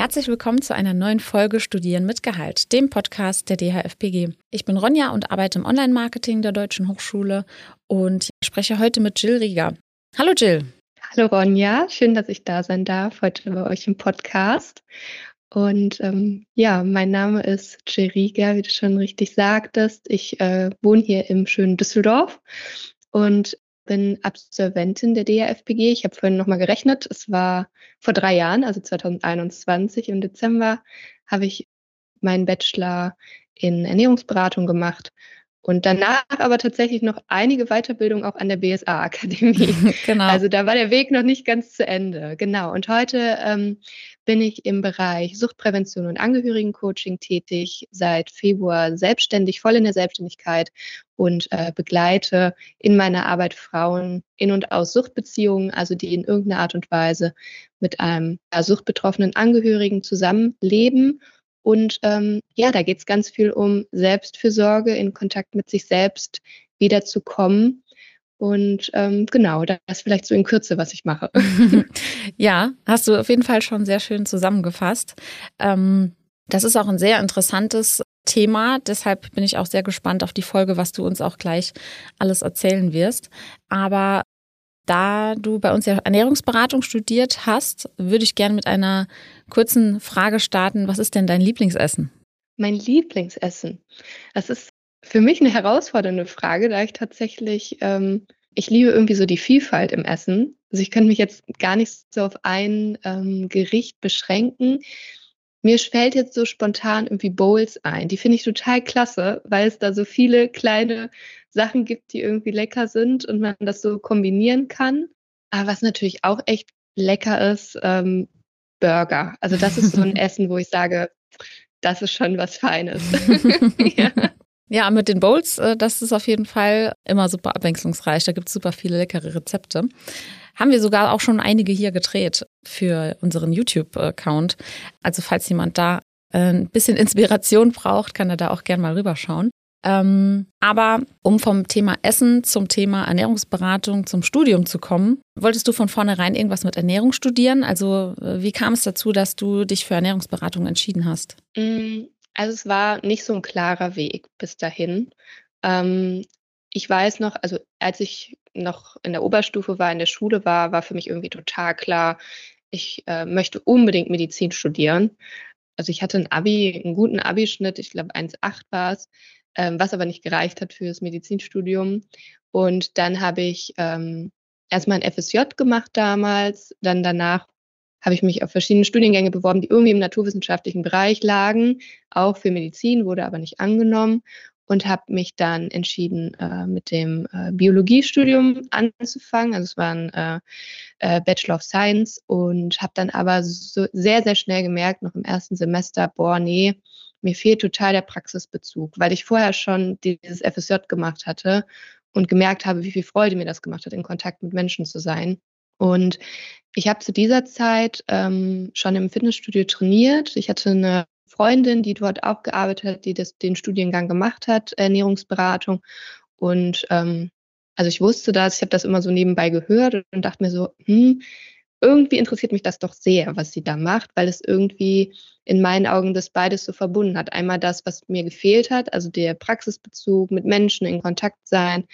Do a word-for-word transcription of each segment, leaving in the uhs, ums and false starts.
Herzlich willkommen zu einer neuen Folge Studieren mit Gehalt, dem Podcast der D H F P G. Ich bin Ronja und arbeite im Online-Marketing der Deutschen Hochschule und spreche heute mit Jill Rieger. Hallo Jill. Hallo Ronja, schön, dass ich da sein darf, heute bei euch im Podcast. Und ähm, ja, mein Name ist Jill Rieger, wie du schon richtig sagtest. Ich äh, wohne hier im schönen Düsseldorf und bin Absolventin der D H F P G. Ich habe vorhin nochmal gerechnet, es war vor drei Jahren, also zwanzig einundzwanzig im Dezember, habe ich meinen Bachelor in Ernährungsberatung gemacht. Und danach aber tatsächlich noch einige Weiterbildungen auch an der B S A-Akademie. Genau. Also da war der Weg noch nicht ganz zu Ende. Genau. Und heute ähm, bin ich im Bereich Suchtprävention und Angehörigencoaching tätig, seit Februar selbstständig, voll in der Selbstständigkeit und äh, begleite in meiner Arbeit Frauen in und aus Suchtbeziehungen, also die in irgendeiner Art und Weise mit einem ja, suchtbetroffenen Angehörigen zusammenleben. Und ähm, ja, da geht es ganz viel um Selbstfürsorge, in Kontakt mit sich selbst wiederzukommen. Und ähm, genau, das ist vielleicht so in Kürze, was ich mache. Ja, hast du auf jeden Fall schon sehr schön zusammengefasst. Ähm, das ist auch ein sehr interessantes Thema. Deshalb bin ich auch sehr gespannt auf die Folge, was du uns auch gleich alles erzählen wirst. Aber da du bei uns ja Ernährungsberatung studiert hast, würde ich gerne mit einer kurzen Frage starten. Was ist denn dein Lieblingsessen? Mein Lieblingsessen. Das ist für mich eine herausfordernde Frage, da ich tatsächlich, ähm, ich liebe irgendwie so die Vielfalt im Essen. Also ich könnte mich jetzt gar nicht so auf ein ähm, Gericht beschränken. Mir fällt jetzt so spontan irgendwie Bowls ein. Die finde ich total klasse, weil es da so viele kleine Sachen gibt, die irgendwie lecker sind und man das so kombinieren kann. Aber was natürlich auch echt lecker ist, ähm, Burger. Also das ist so ein Essen, wo ich sage, das ist schon was Feines. Ja. Ja, mit den Bowls, das ist auf jeden Fall immer super abwechslungsreich. Da gibt es super viele leckere Rezepte. Haben wir sogar auch schon einige hier gedreht für unseren YouTube-Account. Also falls jemand da ein bisschen Inspiration braucht, kann er da auch gerne mal rüberschauen. Ähm, aber um vom Thema Essen zum Thema Ernährungsberatung zum Studium zu kommen, wolltest du von vornherein irgendwas mit Ernährung studieren? Also wie kam es dazu, dass du dich für Ernährungsberatung entschieden hast? Also es war nicht so ein klarer Weg bis dahin. Ähm, ich weiß noch, also als ich noch in der Oberstufe war, in der Schule war, war für mich irgendwie total klar, ich äh, möchte unbedingt Medizin studieren. Also ich hatte ein Abi, einen guten Abischnitt, ich glaube eins Komma acht war es, ähm, was aber nicht gereicht hat für das Medizinstudium. Und dann habe ich ähm, erstmal ein F S J gemacht damals, dann danach habe ich mich auf verschiedene Studiengänge beworben, die irgendwie im naturwissenschaftlichen Bereich lagen, auch für Medizin, wurde aber nicht angenommen und habe mich dann entschieden, äh, mit dem äh, Biologiestudium anzufangen. Also es war ein äh, äh, Bachelor of Science und habe dann aber so sehr, sehr schnell gemerkt, noch im ersten Semester, boah, nee, mir fehlt total der Praxisbezug, weil ich vorher schon dieses F S J gemacht hatte und gemerkt habe, wie viel Freude mir das gemacht hat, in Kontakt mit Menschen zu sein. Und ich habe zu dieser Zeit ähm, schon im Fitnessstudio trainiert. Ich hatte eine Freundin, die dort auch gearbeitet hat, die das, den Studiengang gemacht hat, Ernährungsberatung. Und ähm, also ich wusste das, ich habe das immer so nebenbei gehört und dachte mir so, hm, irgendwie interessiert mich das doch sehr, was sie da macht, weil es irgendwie in meinen Augen das beides so verbunden hat. Einmal das, was mir gefehlt hat, also der Praxisbezug, mit Menschen in Kontakt sein,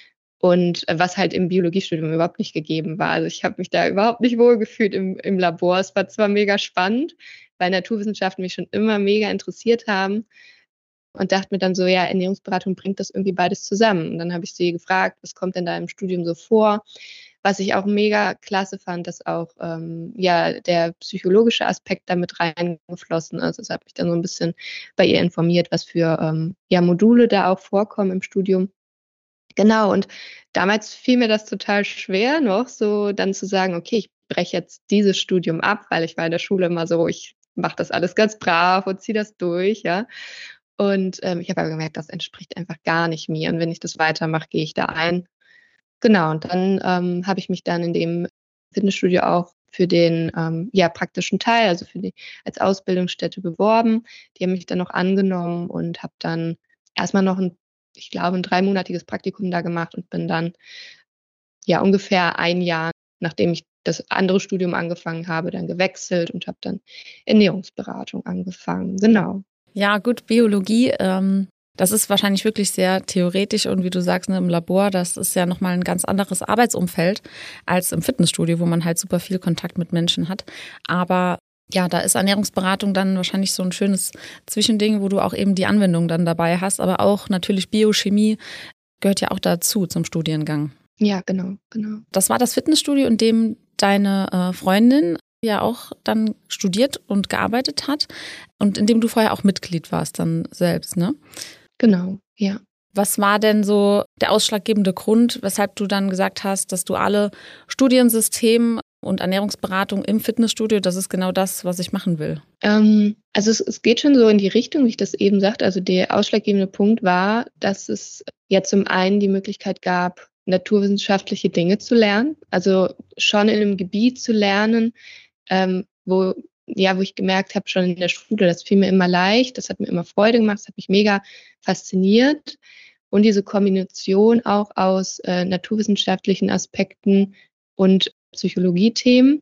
und was halt im Biologiestudium überhaupt nicht gegeben war. Also ich habe mich da überhaupt nicht wohlgefühlt im, im Labor. Es war zwar mega spannend, weil Naturwissenschaften mich schon immer mega interessiert haben und dachte mir dann so, ja, Ernährungsberatung bringt das irgendwie beides zusammen. Und dann habe ich sie gefragt, was kommt denn da im Studium so vor? Was ich auch mega klasse fand, dass auch ähm, ja der psychologische Aspekt damit reingeflossen ist. Das hat mich dann so ein bisschen bei ihr informiert, was für ähm, ja, Module da auch vorkommen im Studium. Genau, und damals fiel mir das total schwer noch, so dann zu sagen, okay, ich breche jetzt dieses Studium ab, weil ich war in der Schule immer so, ich mache das alles ganz brav und ziehe das durch, ja. Und ähm, ich habe aber gemerkt, das entspricht einfach gar nicht mir. Und wenn ich das weitermache, gehe ich da ein. Genau, und dann ähm, habe ich mich dann in dem Fitnessstudio auch für den ähm, ja, praktischen Teil, also für die als Ausbildungsstätte beworben. Die haben mich dann noch angenommen und habe dann erstmal noch ein, ich glaube, ein dreimonatiges Praktikum da gemacht und bin dann ja ungefähr ein Jahr, nachdem ich das andere Studium angefangen habe, dann gewechselt und habe dann Ernährungsberatung angefangen. Genau. Ja, gut, Biologie, ähm, das ist wahrscheinlich wirklich sehr theoretisch und wie du sagst, ne, im Labor, das ist ja nochmal ein ganz anderes Arbeitsumfeld als im Fitnessstudio, wo man halt super viel Kontakt mit Menschen hat. Aber ja, da ist Ernährungsberatung dann wahrscheinlich so ein schönes Zwischending, wo du auch eben die Anwendung dann dabei hast, aber auch natürlich Biochemie gehört ja auch dazu zum Studiengang. Ja, genau, genau. Das war das Fitnessstudio, in dem deine äh, Freundin ja auch dann studiert und gearbeitet hat und in dem du vorher auch Mitglied warst dann selbst, ne? Genau, ja. Was war denn so der ausschlaggebende Grund, weshalb du dann gesagt hast, dass du alle Studiensystem und Ernährungsberatung im Fitnessstudio, das ist genau das, was ich machen will? Ähm, also es, es geht schon so in die Richtung, wie ich das eben sagte. Also der ausschlaggebende Punkt war, dass es ja zum einen die Möglichkeit gab, naturwissenschaftliche Dinge zu lernen. Also schon in einem Gebiet zu lernen, ähm, wo, ja, wo ich gemerkt habe, schon in der Schule, das fiel mir immer leicht, das hat mir immer Freude gemacht, das hat mich mega fasziniert. Und diese Kombination auch aus äh, naturwissenschaftlichen Aspekten und Psychologiethemen.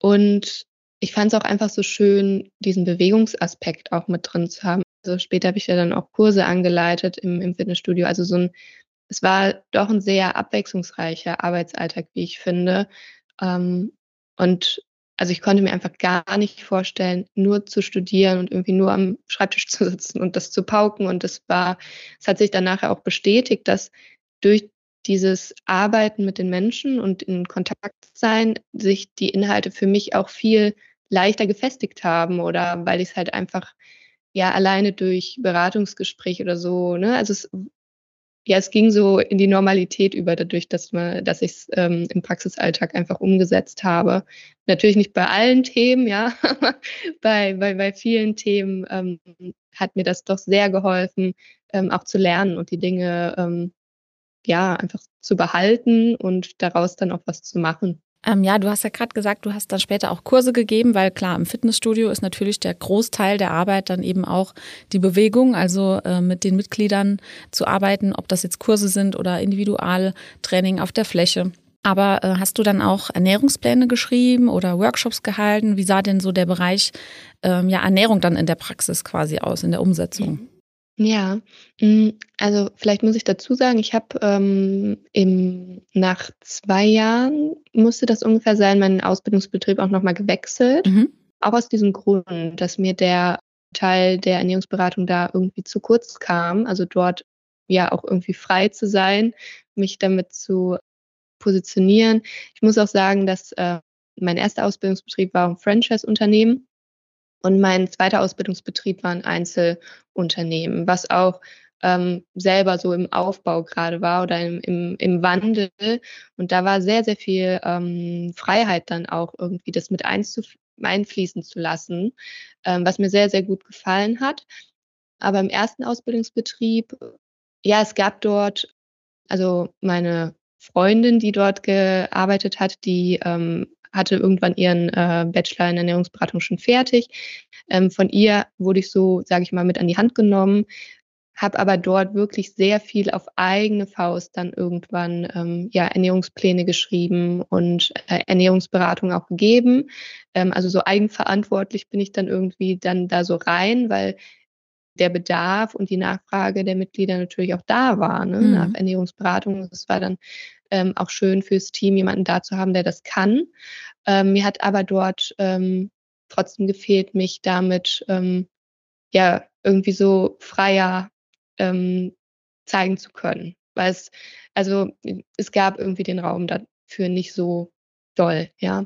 Und ich fand es auch einfach so schön, diesen Bewegungsaspekt auch mit drin zu haben. Also später habe ich ja dann auch Kurse angeleitet im, im Fitnessstudio. Also so ein, es war doch ein sehr abwechslungsreicher Arbeitsalltag, wie ich finde. Ähm, und also ich konnte mir einfach gar nicht vorstellen, nur zu studieren und irgendwie nur am Schreibtisch zu sitzen und das zu pauken. Und das war, es hat sich dann nachher auch bestätigt, dass durch dieses Arbeiten mit den Menschen und in Kontakt sein, sich die Inhalte für mich auch viel leichter gefestigt haben oder weil ich es halt einfach ja alleine durch Beratungsgespräch oder so, ne, also es ja, es ging so in die Normalität über dadurch, dass man dass ich's, ähm, im Praxisalltag einfach umgesetzt habe. Natürlich nicht bei allen Themen, ja, aber bei bei bei vielen Themen, ähm, hat mir das doch sehr geholfen, ähm, auch zu lernen und die Dinge, ähm, ja, einfach zu behalten und daraus dann auch was zu machen. Ähm, ja, du hast ja gerade gesagt, du hast dann später auch Kurse gegeben, weil klar, im Fitnessstudio ist natürlich der Großteil der Arbeit dann eben auch die Bewegung, also äh, mit den Mitgliedern zu arbeiten, ob das jetzt Kurse sind oder Individualtraining auf der Fläche. Aber äh, hast du dann auch Ernährungspläne geschrieben oder Workshops gehalten? Wie sah denn so der Bereich ähm, ja, Ernährung dann in der Praxis quasi aus, in der Umsetzung? Ja, hm, also vielleicht muss ich dazu sagen, ich habe, ähm, im nach zwei Jahren musste das ungefähr sein, meinen Ausbildungsbetrieb auch noch mal gewechselt. Mhm. Auch aus diesem Grund, dass mir der Teil der Ernährungsberatung da irgendwie zu kurz kam. Also dort ja auch irgendwie frei zu sein, mich damit zu positionieren. Ich muss auch sagen, dass, äh, mein erster Ausbildungsbetrieb war 'n Franchise-Unternehmen und mein zweiter Ausbildungsbetrieb war 'n Einzelunternehmen, was auch, ähm, selber so im Aufbau grade war oder im im im Wandel. Und da war sehr, sehr viel, ähm, Freiheit dann auch irgendwie das mit einzuf einfließen zu lassen, ähm, was mir sehr, sehr gut gefallen hat. Aber im ersten Ausbildungsbetrieb, ja, es gab dort also meine Freundin, die dort gearbeitet hat, die, ähm, hatte irgendwann ihren, äh, Bachelor in Ernährungsberatung schon fertig. Ähm, von ihr wurde ich so, sage ich mal, mit an die Hand genommen, habe aber dort wirklich sehr viel auf eigene Faust dann irgendwann, ähm, ja, Ernährungspläne geschrieben und, äh, Ernährungsberatung auch gegeben. Ähm, also so eigenverantwortlich bin ich dann irgendwie dann da so rein, weil der Bedarf und die Nachfrage der Mitglieder natürlich auch da war, ne, nach Mhm. Ernährungsberatung. Es war dann, ähm, auch schön fürs Team, jemanden da zu haben, der das kann. Ähm, mir hat aber dort, ähm, trotzdem gefehlt, mich damit, ähm, ja, irgendwie so freier, ähm, zeigen zu können. Weil es also, es gab irgendwie den Raum dafür nicht so doll, ja.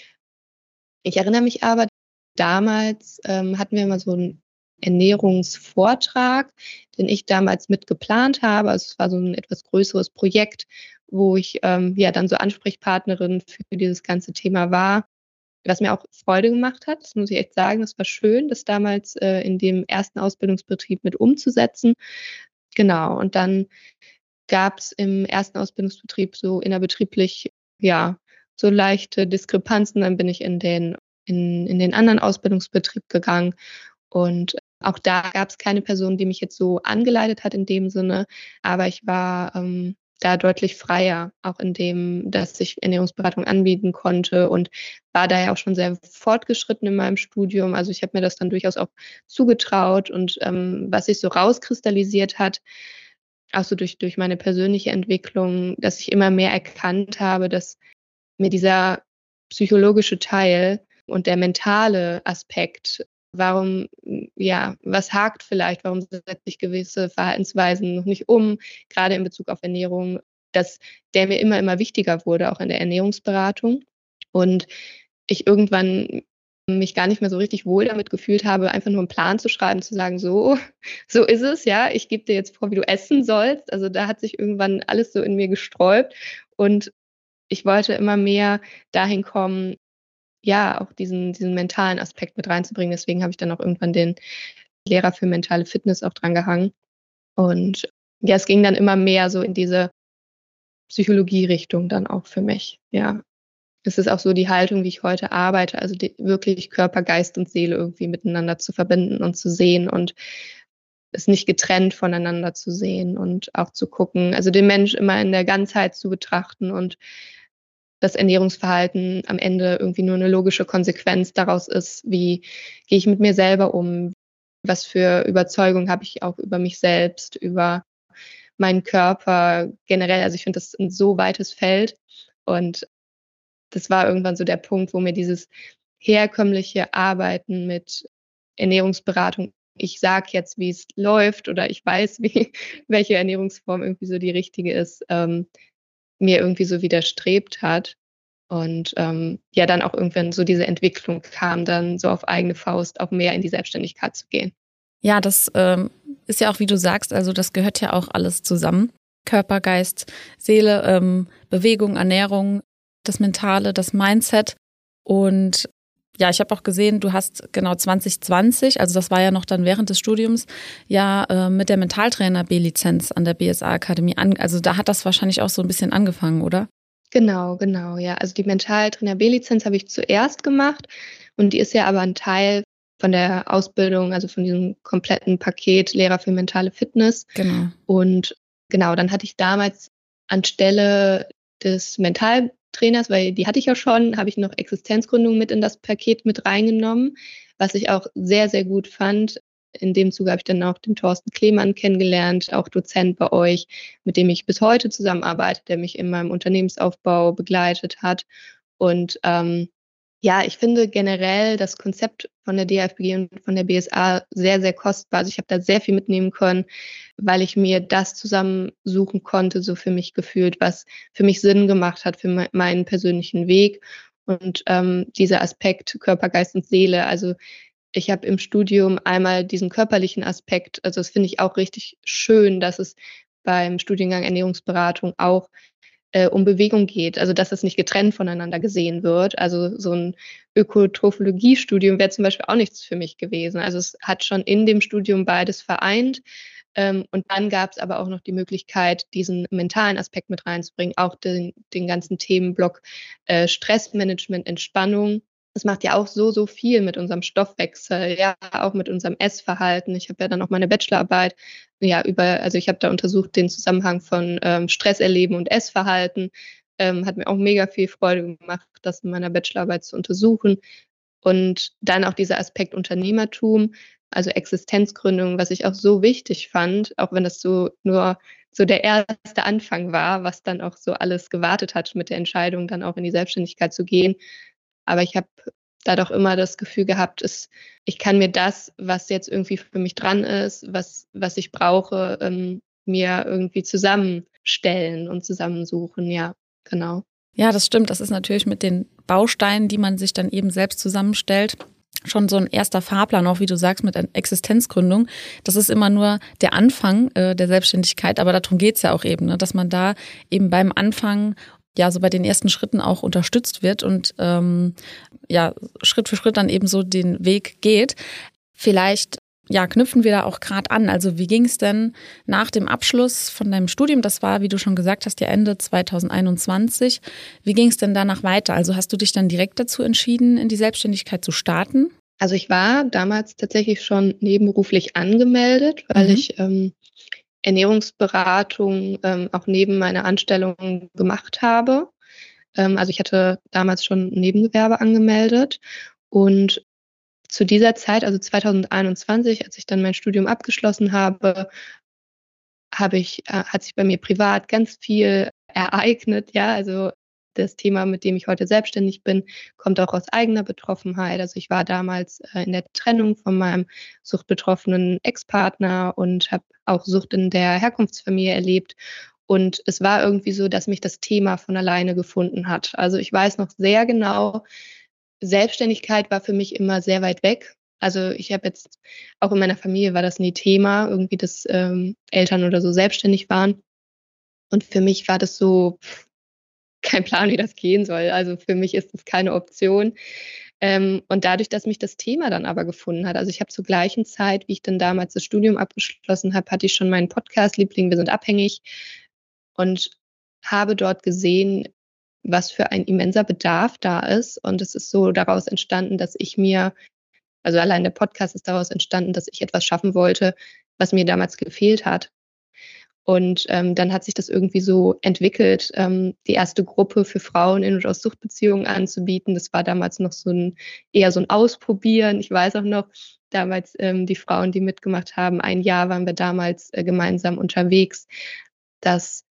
Ich erinnere mich aber, damals, ähm, hatten wir mal so 'n Ernährungsvortrag, den ich damals mit geplant habe. Also, es war so 'n etwas größeres Projekt, wo ich, ähm, ja, dann so Ansprechpartnerin für dieses ganze Thema war, was mir auch Freude gemacht hat. Das muss ich echt sagen. Das war schön, das damals, äh, in dem ersten Ausbildungsbetrieb mit umzusetzen. Genau, und dann gab's im ersten Ausbildungsbetrieb so innerbetrieblich, ja, so leichte Diskrepanzen. Dann bin ich in den in in den anderen Ausbildungsbetrieb gegangen und auch da gab's keine Person, die mich jetzt so angeleitet hat in dem Sinne, aber ich war, ähm, da deutlich freier, auch in dem, dass ich Ernährungsberatung anbieten konnte und war da ja auch schon sehr fortgeschritten in meinem Studium. Also ich habe mir das dann durchaus auch zugetraut und ähm, was sich so rauskristallisiert hat, auch so durch, durch meine persönliche Entwicklung, dass ich immer mehr erkannt habe, dass mir dieser psychologische Teil und der mentale Aspekt, warum, ja, was hakt vielleicht, warum setze ich gewisse Verhaltensweisen noch nicht um, gerade in Bezug auf Ernährung, dass der mir immer, immer wichtiger wurde, auch in der Ernährungsberatung. Und ich irgendwann mich gar nicht mehr so richtig wohl damit gefühlt habe, einfach nur einen Plan zu schreiben, zu sagen, so, so ist es, ja, ich gebe dir jetzt vor, wie du essen sollst. Also da hat sich irgendwann alles so in mir gesträubt und ich wollte immer mehr dahin kommen, ja, auch diesen, diesen mentalen Aspekt mit reinzubringen. Deswegen habe ich dann auch irgendwann den Lehrer für mentale Fitness auch dran gehangen. Und ja, es ging dann immer mehr so in diese Psychologie-Richtung dann auch für mich. Ja, es ist auch so die Haltung, wie ich heute arbeite, also die, wirklich Körper, Geist und Seele irgendwie miteinander zu verbinden und zu sehen und es nicht getrennt voneinander zu sehen und auch zu gucken, also den Mensch immer in der Ganzheit zu betrachten und das Ernährungsverhalten am Ende irgendwie nur eine logische Konsequenz daraus ist, wie gehe ich mit mir selber um, was für Überzeugung habe ich auch über mich selbst, über meinen Körper generell. Also ich finde, das ist ein so weites Feld und das war irgendwann so der Punkt, wo mir dieses herkömmliche Arbeiten mit Ernährungsberatung, ich sage jetzt, wie es läuft oder ich weiß, wie, welche Ernährungsform irgendwie so die richtige ist, ähm, mir irgendwie so widerstrebt hat. Und ähm, ja, dann auch irgendwann so diese Entwicklung kam, dann so auf eigene Faust auch mehr in die Selbstständigkeit zu gehen. Ja, das ähm, ist ja auch, wie du sagst, also das gehört ja auch alles zusammen. Körper, Geist, Seele, ähm, Bewegung, Ernährung, das Mentale, das Mindset. Und ja, ich habe auch gesehen, du hast genau zwanzig zwanzig, also das war ja noch dann während des Studiums, ja äh, mit der Mentaltrainer B-Lizenz an der B S A-Akademie an. Also da hat das wahrscheinlich auch so ein bisschen angefangen, oder? Genau, genau, ja. Also die Mentaltrainer B-Lizenz habe ich zuerst gemacht und die ist ja aber ein Teil von der Ausbildung, also von diesem kompletten Paket Lehrer für mentale Fitness. Genau. Und genau, dann hatte ich damals anstelle des Mentaltrainers, weil die hatte ich ja schon, habe ich noch Existenzgründung mit in das Paket mit reingenommen, was ich auch sehr, sehr gut fand. In dem Zuge habe ich dann auch den Thorsten Klemann kennengelernt, auch Dozent bei euch, mit dem ich bis heute zusammenarbeite, der mich in meinem Unternehmensaufbau begleitet hat. Und ähm, ja, ich finde generell das Konzept von der D F B G und von der B S A sehr, sehr kostbar. Also ich habe da sehr viel mitnehmen können, weil ich mir das zusammensuchen konnte, so für mich gefühlt, was für mich Sinn gemacht hat für me- meinen persönlichen Weg. Und ähm, dieser Aspekt Körper, Geist und Seele, also ich habe im Studium einmal diesen körperlichen Aspekt, also das finde ich auch richtig schön, dass es beim Studiengang Ernährungsberatung auch äh, um Bewegung geht, also dass es nicht getrennt voneinander gesehen wird. Also so ein Ökotrophologie-Studium wäre zum Beispiel auch nichts für mich gewesen. Also es hat schon in dem Studium beides vereint. Ähm, und dann gab es aber auch noch die Möglichkeit, diesen mentalen Aspekt mit reinzubringen, auch den, den ganzen Themenblock äh, Stressmanagement, Entspannung. Das macht ja auch so, so viel mit unserem Stoffwechsel, ja, auch mit unserem Essverhalten. Ich habe ja dann auch meine Bachelorarbeit, ja, über, also ich habe da untersucht den Zusammenhang von ähm, Stresserleben und Essverhalten. Ähm, hat mir auch mega viel Freude gemacht, das in meiner Bachelorarbeit zu untersuchen. Und dann auch dieser Aspekt Unternehmertum, also Existenzgründung, was ich auch so wichtig fand, auch wenn das so nur so der erste Anfang war, was dann auch so alles gewartet hat mit der Entscheidung, dann auch in die Selbstständigkeit zu gehen. Aber ich habe da doch immer das Gefühl gehabt, es, ich kann mir das, was jetzt irgendwie für mich dran ist, was, was ich brauche, ähm, mir irgendwie zusammenstellen und zusammensuchen. Ja, genau. Ja, das stimmt. Das ist natürlich mit den Bausteinen, die man sich dann eben selbst zusammenstellt, schon so ein erster Fahrplan, auch wie du sagst, mit einer Existenzgründung. Das ist immer nur der Anfang äh, der Selbstständigkeit, aber darum geht's ja auch eben, ne, dass man da eben beim Anfang, ja, so bei den ersten Schritten auch unterstützt wird und ähm, ja, Schritt für Schritt dann eben so den Weg geht. Vielleicht ja, knüpfen wir da auch gerade an. Also wie ging es denn nach dem Abschluss von deinem Studium? Das war, wie du schon gesagt hast, ja Ende zwanzig einundzwanzig. Wie ging es denn danach weiter? Also hast du dich dann direkt dazu entschieden, in die Selbstständigkeit zu starten? Also ich war damals tatsächlich schon nebenberuflich angemeldet, weil mhm. ich ähm, Ernährungsberatung ähm, auch neben meiner Anstellung gemacht habe. Ähm, also ich hatte damals schon ein Nebengewerbe angemeldet und zu dieser Zeit, also zwanzig einundzwanzig, als ich dann mein Studium abgeschlossen habe, habe ich äh, hat sich bei mir privat ganz viel ereignet, ja. Also, das Thema, mit dem ich heute selbstständig bin, kommt auch aus eigener Betroffenheit. Also, ich war damals, äh, in der Trennung von meinem suchtbetroffenen Ex-Partner und habe auch Sucht in der Herkunftsfamilie erlebt. Und es war irgendwie so, dass mich das Thema von alleine gefunden hat. Also, ich weiß noch sehr genau, Selbstständigkeit war für mich immer sehr weit weg. Also, ich habe jetzt auch in meiner Familie war das nie Thema, irgendwie, dass, ähm, Eltern oder so selbstständig waren. Und für mich war das so kein Plan, wie das gehen soll. Also, für mich ist das keine Option. Ähm, und dadurch, dass mich das Thema dann aber gefunden hat, also, ich habe zur gleichen Zeit, wie ich dann damals das Studium abgeschlossen habe, hatte ich schon meinen Podcast „Liebling, wir sind abhängig" und habe dort gesehen, was für ein immenser Bedarf da ist. Und es ist so daraus entstanden, dass ich mir also, allein der Podcast ist daraus entstanden, dass ich etwas schaffen wollte, was mir damals gefehlt hat. Und, ähm, dann hat sich das irgendwie so entwickelt, ähm, die erste Gruppe für Frauen in und aus Suchtbeziehungen anzubieten. Das war damals noch so 'n eher so 'n Ausprobieren. Ich weiß auch noch, damals, ähm, die Frauen, die mitgemacht haben, ein Jahr waren wir damals, äh, gemeinsam unterwegs, dass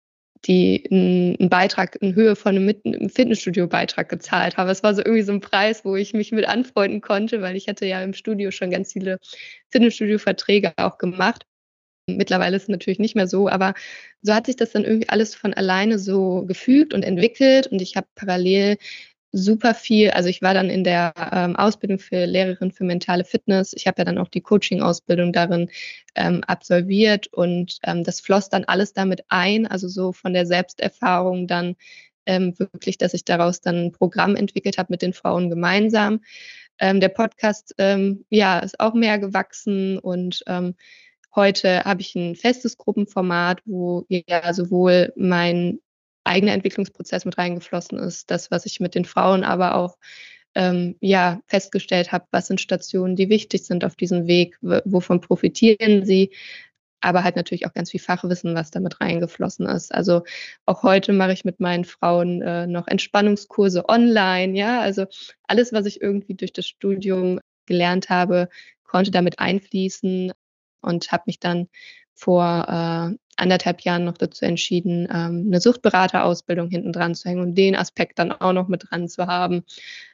die 'n 'n Beitrag in Höhe von 'nem mit 'nem Fitnessstudio-Beitrag gezahlt haben. Es war so irgendwie so 'n Preis, wo ich mich mit anfreunden konnte, weil ich hatte ja im Studio schon ganz viele Fitnessstudio-Verträge auch gemacht. Mittlerweile ist es natürlich nicht mehr so, aber so hat sich das dann irgendwie alles von alleine so gefügt und entwickelt und ich habe parallel super viel also, ich war dann in der, ähm, Ausbildung für Lehrerin für mentale Fitness. Ich habe ja dann auch die Coaching-Ausbildung darin, ähm, absolviert und, ähm, das floss dann alles damit ein, also, so von der Selbsterfahrung dann, ähm, wirklich, dass ich daraus dann 'n Programm entwickelt habe mit den Frauen gemeinsam. Ähm, der Podcast, ähm, ja, ist auch mehr gewachsen und, ähm, heute habe ich 'n festes Gruppenformat, wo ja sowohl mein eigener Entwicklungsprozess mit reingeflossen ist, das, was ich mit den Frauen aber auch, ähm, ja, festgestellt habe, was sind Stationen, die wichtig sind auf diesem Weg, w wovon profitieren sie, aber halt natürlich auch ganz viel Fachwissen, was da mit reingeflossen ist. Also, auch heute mache ich mit meinen Frauen, äh, noch Entspannungskurse online, ja? Also, alles, was ich irgendwie durch das Studium gelernt habe, konnte da mit einfließen und habe mich dann vor, äh, anderthalb Jahren noch dazu entschieden, ähm, 'ne Suchtberaterausbildung hinten dran zu hängen und den Aspekt dann auch noch mit dran zu haben.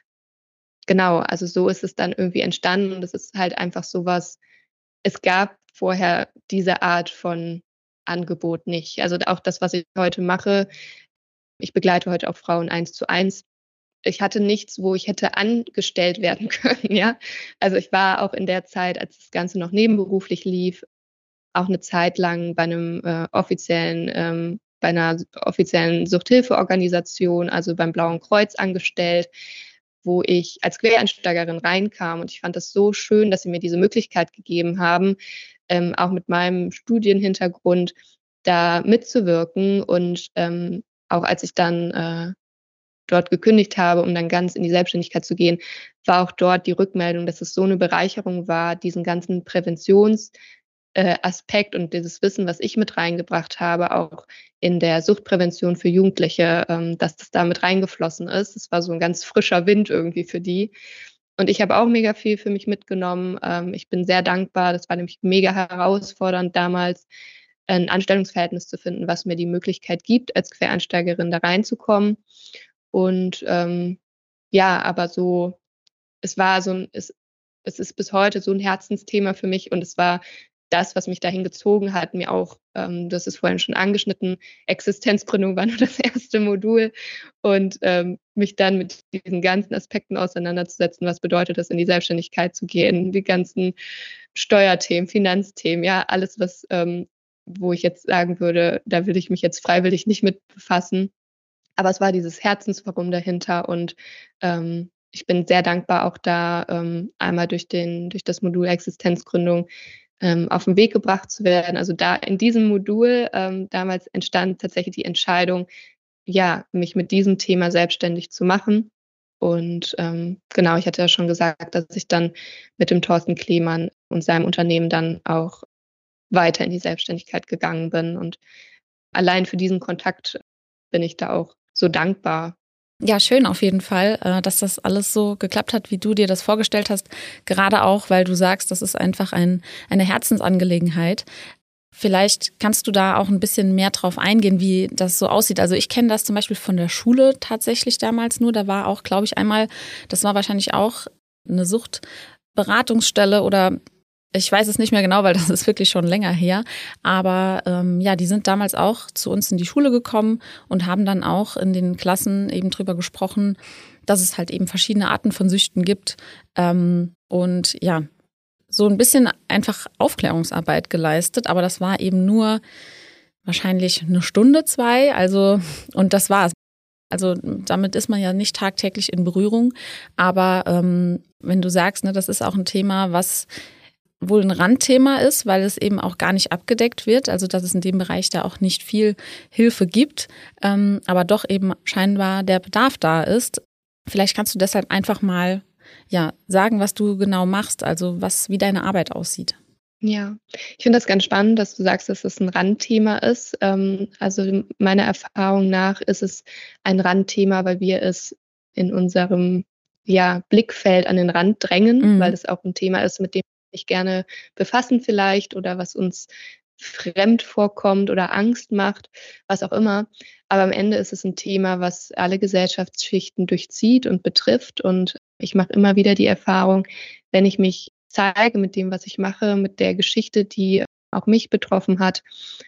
Genau, also so ist es dann irgendwie entstanden und es ist halt einfach so was es gab vorher diese Art von Angebot nicht. Also auch das, was ich heute mache ich begleite heute auch Frauen eins zu eins. Ich hatte nichts, wo ich hätte angestellt werden können, ja? Also, ich war auch in der Zeit, als das Ganze noch nebenberuflich lief, auch 'ne Zeit lang bei 'nem, äh, offiziellen ähm, bei 'ner s offiziellen Suchthilfeorganisation, also beim Blauen Kreuz angestellt, wo ich als Quereinsteigerin reinkam und ich fand das so schön, dass sie mir diese Möglichkeit gegeben haben, ähm, auch mit meinem Studienhintergrund da mitzuwirken und, ähm, auch als ich dann, äh, dort gekündigt habe, um dann ganz in die Selbstständigkeit zu gehen, war auch dort die Rückmeldung, dass es so 'ne Bereicherung war, diesen ganzen Präventions äh, Aspekt und dieses Wissen, was ich mit reingebracht habe, auch in der Suchtprävention für Jugendliche, ähm, dass das da mit reingeflossen ist. Das war so 'n ganz frischer Wind irgendwie für die. Und ich habe auch mega viel für mich mitgenommen. Ähm, ich bin sehr dankbar. Das war nämlich mega herausfordernd damals, 'n Anstellungsverhältnis zu finden, was mir die Möglichkeit gibt, als Quereinsteigerin da reinzukommen. Und, ähm, ja, aber so es war so 'n es es ist bis heute so 'n Herzensthema für mich und es war das, was mich dahin gezogen hat, mir auch ähm, du hast es vorhin schon angeschnitten, Existenzgründung war nur das erste Modul und, ähm, mich dann mit diesen ganzen Aspekten auseinanderzusetzen. Was bedeutet es, in die Selbstständigkeit zu gehen? Die ganzen Steuerthemen, Finanzthemen, ja, alles, was ähm, wo ich jetzt sagen würde, da will ich mich jetzt freiwillig nicht mit befassen. Aber es war dieses Herzenswarum dahinter und, ähm, ich bin sehr dankbar auch da, ähm, einmal durch den durch das Modul Existenzgründung, ähm, auf 'n Weg gebracht zu werden. Also, da in diesem Modul, ähm, damals entstand tatsächlich die Entscheidung, ja, mich mit diesem Thema selbstständig zu machen. Und, ähm, genau, ich hatte ja schon gesagt, dass ich dann mit dem Thorsten Klemann und seinem Unternehmen dann auch weiter in die Selbstständigkeit gegangen bin. Und allein für diesen Kontakt bin ich da auch so dankbar. Ja, schön auf jeden Fall, äh, dass das alles so geklappt hat, wie du dir das vorgestellt hast. Gerade auch, weil du sagst, das ist einfach ein, eine Herzensangelegenheit. Vielleicht kannst du da auch ein bisschen mehr drauf eingehen, wie das so aussieht. Also ich kenne das zum Beispiel von der Schule tatsächlich damals nur. Da war auch, glaube ich, einmal, das war wahrscheinlich auch eine Suchtberatungsstelle oder ich weiß es nicht mehr genau, weil das ist wirklich schon länger her. Aber ähm, ja, die sind damals auch zu uns in die Schule gekommen und haben dann auch in den Klassen eben drüber gesprochen, dass es halt eben verschiedene Arten von Süchten gibt. Ähm, und ja, so ein bisschen einfach Aufklärungsarbeit geleistet. Aber das war eben nur wahrscheinlich eine Stunde, zwei. Also, und das war's. Also damit ist man ja nicht tagtäglich in Berührung. Aber ähm, wenn du sagst, ne, das ist auch ein Thema, was wohl ein Randthema ist, weil es eben auch gar nicht abgedeckt wird, also dass es in dem Bereich da auch nicht viel Hilfe gibt, ähm, aber doch eben scheinbar der Bedarf da ist. Vielleicht kannst du deshalb einfach mal ja sagen, was du genau machst, also was wie deine Arbeit aussieht. Ja, ich finde das ganz spannend, dass du sagst, dass es ein Randthema ist. Ähm, also meiner Erfahrung nach ist es ein Randthema, weil wir es in unserem ja, Blickfeld an den Rand drängen, weil Mhm. das auch ein Thema ist, mit dem wir nicht gerne befassen vielleicht oder was uns fremd vorkommt oder Angst macht, was auch immer. Aber am Ende ist es ein Thema, was alle Gesellschaftsschichten durchzieht und betrifft. Und ich mache immer wieder die Erfahrung, wenn ich mich zeige mit dem, was ich mache, mit der Geschichte, die auch mich betroffen hat,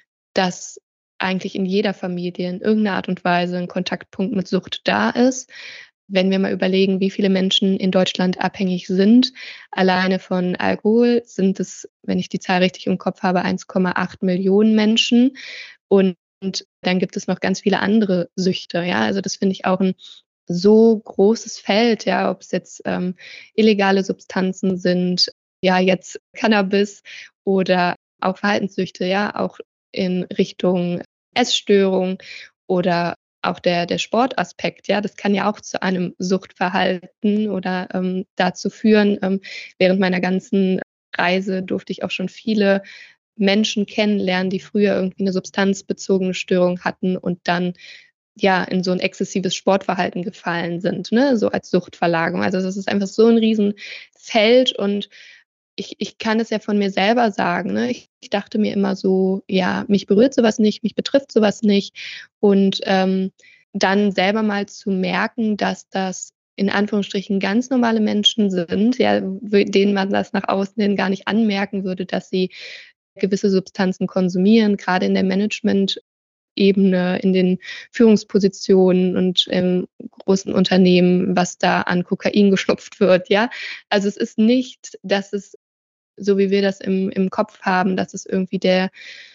dass eigentlich in jeder Familie in irgendeiner Art und Weise ein Kontaktpunkt mit Sucht da ist. Wenn wir mal überlegen, wie viele Menschen in Deutschland abhängig sind, alleine von Alkohol sind es, wenn ich die Zahl richtig im Kopf habe, eins Komma acht Millionen Menschen. Und, und dann gibt es noch ganz viele andere Süchte. Ja, also das finde ich auch ein so großes Feld, ja, ob es jetzt ähm, illegale Substanzen sind, ja, jetzt Cannabis oder auch Verhaltenssüchte, ja, auch in Richtung Essstörung oder auch der, der Sportaspekt, ja, das kann ja auch zu einem Suchtverhalten oder ähm, dazu führen. Ähm, während meiner ganzen Reise durfte ich auch schon viele Menschen kennenlernen, die früher irgendwie eine substanzbezogene Störung hatten und dann ja in so ein exzessives Sportverhalten gefallen sind, ne, so als Suchtverlagerung. Also das ist einfach so ein Riesenfeld und ich ich kann es ja von mir selber sagen, ne? Ich ich dachte mir immer so: „Ja, mich berührt sowas nicht, mich betrifft sowas nicht.“ Und, ähm, dann selber mal zu merken, dass das in Anführungsstrichen ganz normale Menschen sind, ja, w denen man das nach außen hin gar nicht anmerken würde, dass sie gewisse Substanzen konsumieren, grade in der Management Ebene, in den Führungspositionen und im großen Unternehmen, was da an Kokain geschlupft wird, ja? Also, es ist nicht, dass es, so wie wir das im im Kopf haben, dass es irgendwie der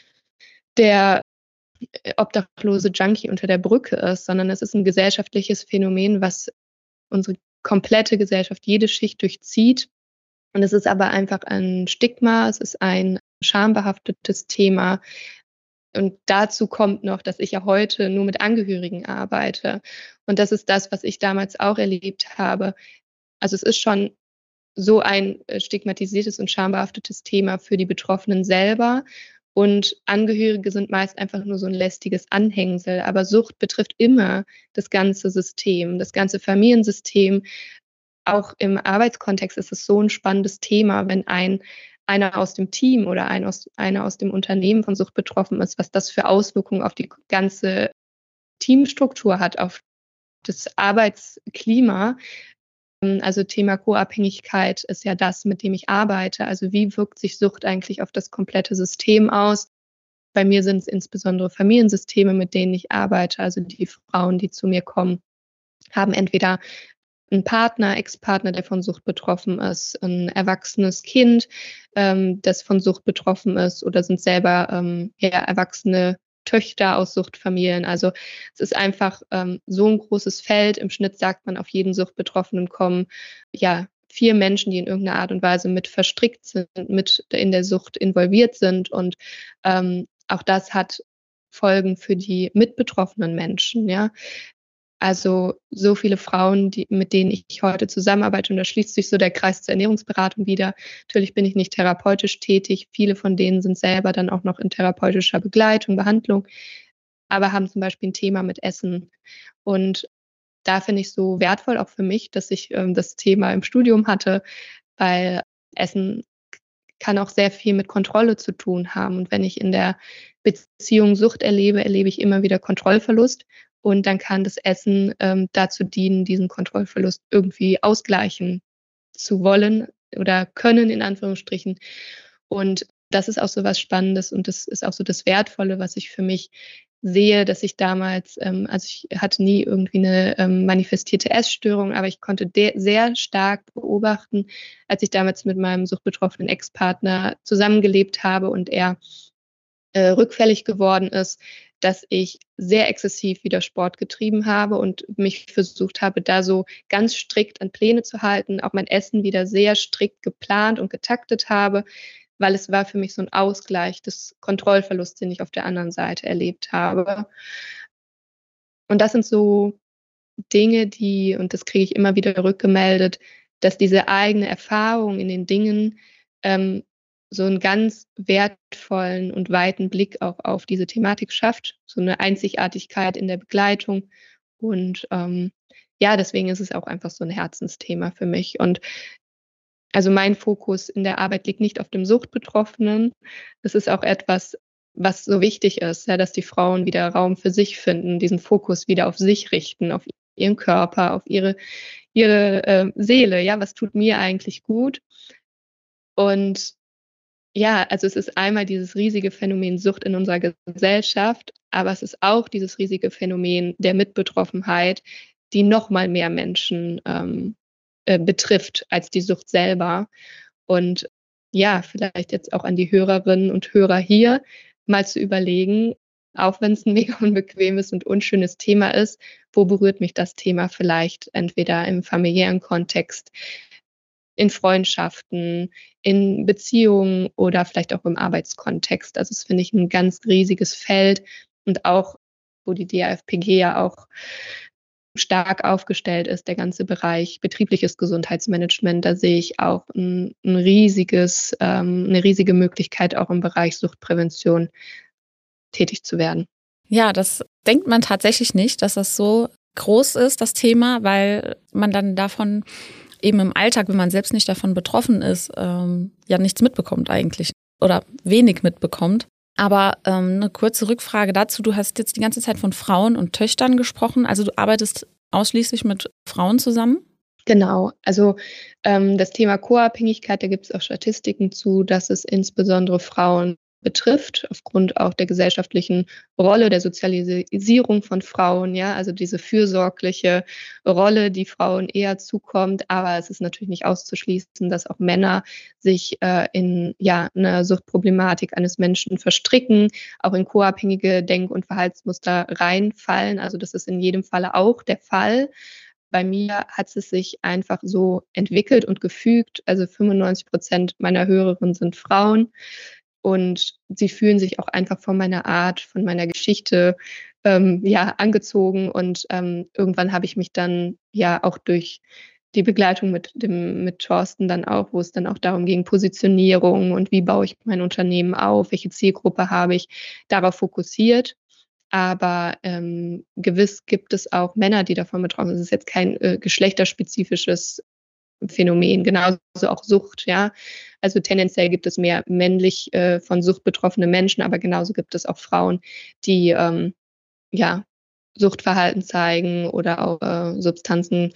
der, äh, obdachlose Junkie unter der Brücke ist, sondern es ist 'n gesellschaftliches Phänomen, was unsere komplette Gesellschaft, jede Schicht durchzieht. Und es ist aber einfach ein Stigma, es ist ein schambehaftetes Thema. Und dazu kommt noch, dass ich ja heute nur mit Angehörigen arbeite. Und das ist das, was ich damals auch erlebt habe. Also, es ist schon so ein, äh, stigmatisiertes und schambehaftetes Thema für die Betroffenen selber. Und Angehörige sind meist einfach nur so ein lästiges Anhängsel. Aber Sucht betrifft immer das ganze System, das ganze Familiensystem. Auch im Arbeitskontext ist es so ein spannendes Thema, wenn ein einer aus dem Team oder ein aus einer aus dem Unternehmen von Sucht betroffen ist, was das für Auswirkungen auf die ganze Teamstruktur hat, auf das Arbeitsklima. Hm, also Thema Co-Abhängigkeit ist ja das, mit dem ich arbeite. Also, wie wirkt sich Sucht eigentlich auf das komplette System aus? Bei mir sind es insbesondere Familiensysteme, mit denen ich arbeite. Also, die Frauen, die zu mir kommen, haben entweder 'n Partner, Ex-Partner, der von Sucht betroffen ist, 'n erwachsenes Kind, ähm, das von Sucht betroffen ist oder sind selber, ähm, ja, erwachsene Töchter aus Suchtfamilien. Also, es ist einfach, ähm, so 'n großes Feld. Im Schnitt sagt man, auf jeden Suchtbetroffenen kommen, ja, vier Menschen, die in irgend 'ner Art und Weise mit verstrickt sind, mit in der Sucht involviert sind und, ähm, auch das hat Folgen für die mitbetroffenen Menschen, ja. Also so viele Frauen, die, mit denen ich heute zusammenarbeite, und da schließt sich so der Kreis zur Ernährungsberatung wieder. Natürlich bin ich nicht therapeutisch tätig. Viele von denen sind selber dann auch noch in therapeutischer Begleitung, Behandlung, aber haben zum Beispiel ein Thema mit Essen. Und da finde ich so wertvoll auch für mich, dass ich ähm, das Thema im Studium hatte, weil Essen kann auch sehr viel mit Kontrolle zu tun haben. Und wenn ich in der Beziehung Sucht erlebe, erlebe ich immer wieder Kontrollverlust. Und dann kann das Essen ähm, dazu dienen, diesen Kontrollverlust irgendwie ausgleichen zu wollen oder können, in Anführungsstrichen. Und das ist auch so was Spannendes und das ist auch so das Wertvolle, was ich für mich sehe, dass ich damals, ähm, also ich hatte nie irgendwie eine ähm, manifestierte Essstörung, aber ich konnte de- sehr stark beobachten, als ich damals mit meinem suchtbetroffenen Ex-Partner zusammengelebt habe und er äh, rückfällig geworden ist, dass ich sehr exzessiv wieder Sport getrieben habe und mich versucht habe, da so ganz strikt an Pläne zu halten, auch mein Essen wieder sehr strikt geplant und getaktet habe, weil es war für mich so ein Ausgleich des Kontrollverlusts, den ich auf der anderen Seite erlebt habe. Und das sind so Dinge, die, und das kriege ich immer wieder rückgemeldet, dass diese eigene Erfahrung in den Dingen ähm, so einen ganz wertvollen und weiten Blick auch auf diese Thematik schafft, so eine Einzigartigkeit in der Begleitung. Und ähm, ja, deswegen ist es auch einfach so ein Herzensthema für mich. Und also mein Fokus in der Arbeit liegt nicht auf dem Suchtbetroffenen. Das ist auch etwas, was so wichtig ist, ja, dass die Frauen wieder Raum für sich finden, diesen Fokus wieder auf sich richten, auf ihren Körper, auf ihre, ihre äh, Seele. Ja, was tut mir eigentlich gut? Und ja, also es ist einmal dieses riesige Phänomen Sucht in unserer Gesellschaft, aber es ist auch dieses riesige Phänomen der Mitbetroffenheit, die noch mal mehr Menschen ähm, äh, betrifft als die Sucht selber. Und ja, vielleicht jetzt auch an die Hörerinnen und Hörer hier mal zu überlegen, auch wenn es ein mega unbequemes und unschönes Thema ist, wo berührt mich das Thema vielleicht entweder im familiären Kontext, in Freundschaften, in Beziehungen oder vielleicht auch im Arbeitskontext. Also das finde ich ein ganz riesiges Feld und auch, wo die D A F P G ja auch stark aufgestellt ist, der ganze Bereich betriebliches Gesundheitsmanagement. Da sehe ich auch ein, ein riesiges, ähm, eine riesige Möglichkeit, auch im Bereich Suchtprävention tätig zu werden. Ja, das denkt man tatsächlich nicht, dass das so groß ist, das Thema, weil man dann davon eben im Alltag, wenn man selbst nicht davon betroffen ist, ähm, ja nichts mitbekommt eigentlich oder wenig mitbekommt. Aber ähm, eine kurze Rückfrage dazu. Du hast jetzt die ganze Zeit von Frauen und Töchtern gesprochen. Also du arbeitest ausschließlich mit Frauen zusammen? Genau, also ähm, das Thema Co-Abhängigkeit, da gibt es auch Statistiken zu, dass es insbesondere Frauen betrifft, aufgrund auch der gesellschaftlichen Rolle, der Sozialisierung von Frauen, ja, also diese fürsorgliche Rolle, die Frauen eher zukommt. Aber es ist natürlich nicht auszuschließen, dass auch Männer sich äh, in ja eine Suchtproblematik eines Menschen verstricken, auch in co-abhängige Denk- und Verhaltensmuster reinfallen. Also das ist in jedem Falle auch der Fall. Bei mir hat es sich einfach so entwickelt und gefügt. Also fünfundneunzig Prozent meiner Hörerinnen sind Frauen. Und sie fühlen sich auch einfach von meiner Art, von meiner Geschichte ähm, ja, angezogen. Und ähm, irgendwann habe ich mich dann ja auch durch die Begleitung mit dem mit Thorsten dann auch, wo es dann auch darum ging, Positionierung und wie baue ich mein Unternehmen auf, welche Zielgruppe habe ich, darauf fokussiert. Aber ähm, gewiss gibt es auch Männer, die davon betroffen sind. Es ist jetzt kein äh, geschlechterspezifisches Phänomen, genauso auch Sucht, ja. Also tendenziell gibt es mehr männlich äh, von Sucht betroffene Menschen, aber genauso gibt es auch Frauen, die ähm, ja Suchtverhalten zeigen oder auch äh, Substanzen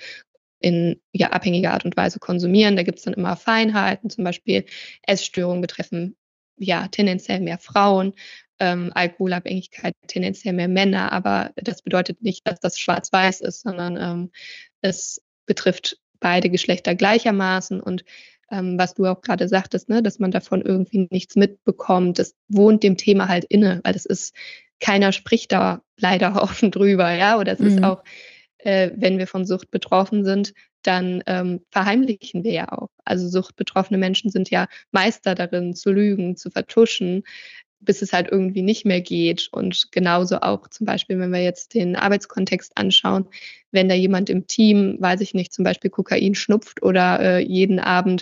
in ja, abhängiger Art und Weise konsumieren. Da gibt es dann immer Feinheiten, zum Beispiel Essstörungen betreffen ja tendenziell mehr Frauen, ähm, Alkoholabhängigkeit tendenziell mehr Männer, aber das bedeutet nicht, dass das schwarz-weiß ist, sondern ähm, es betrifft beide Geschlechter gleichermaßen. Und ähm, was du auch gerade sagtest, ne, dass man davon irgendwie nichts mitbekommt, das wohnt dem Thema halt inne, weil das ist, keiner spricht da leider offen drüber, ja, oder es ist Mhm. auch, äh, wenn wir von Sucht betroffen sind, dann ähm, verheimlichen wir ja auch. Also suchtbetroffene Menschen sind ja Meister darin, zu lügen, zu vertuschen. bis es halt irgendwie nicht mehr geht. Und genauso auch zum Beispiel, wenn wir jetzt den Arbeitskontext anschauen, wenn da jemand im Team, weiß ich nicht, zum Beispiel Kokain schnupft oder äh, jeden Abend